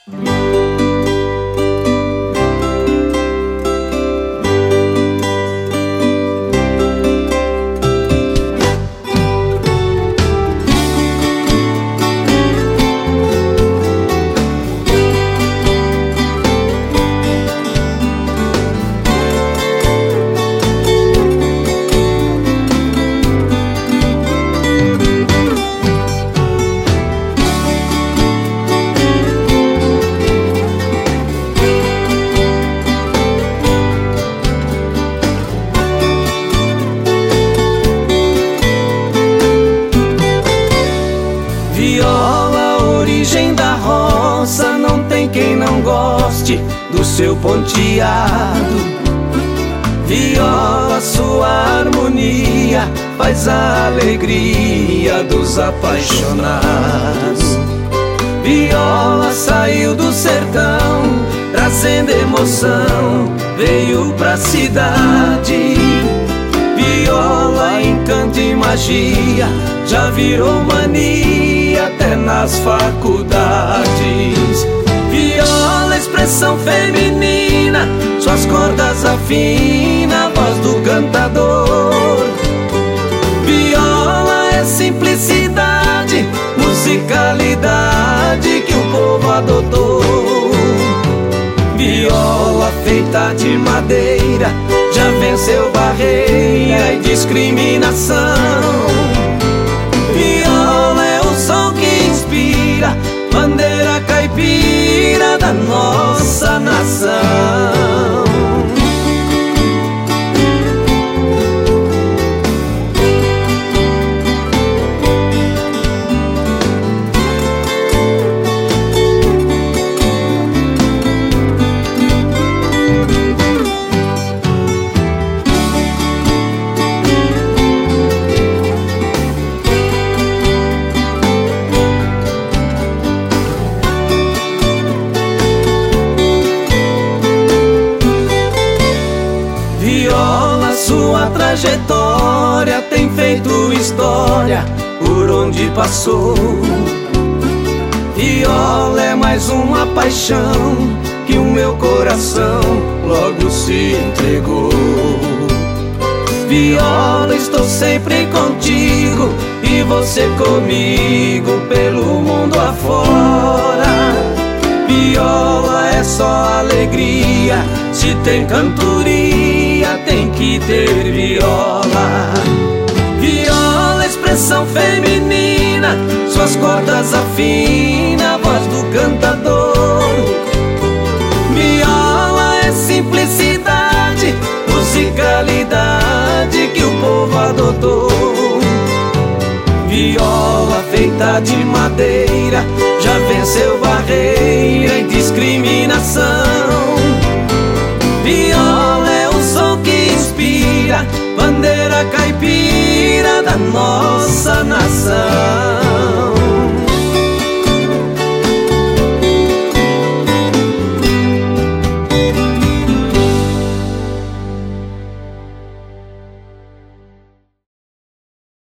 Viola, origem da roça, não tem quem não goste do seu ponteado. Viola, sua harmonia faz a alegria dos apaixonados. Viola saiu do sertão, trazendo emoção, veio pra cidade. Viola, encanto e magia, já virou mania até nas faculdades. Viola, expressão feminina, suas cordas afina a voz do cantador. Viola é simplicidade, musicalidade que o povo adotou. Viola feita de madeira, já venceu barreira e discriminação. Viola é o som que inspira, bandeira caipira da nossa nação. Viola, sua trajetória tem feito história por onde passou. Viola é mais uma paixão que o meu coração logo se entregou. Viola, estou sempre contigo e você comigo pelo mundo afora. Viola é só alegria, se tem cantoria tem que ter viola. Viola, expressão feminina, suas cordas afina a voz do cantador. Viola é simplicidade, musicalidade que o povo adotou. Viola feita de madeira, já venceu barreira e discriminação. Viola é o som que inspira, bandeira caipira da nossa nação.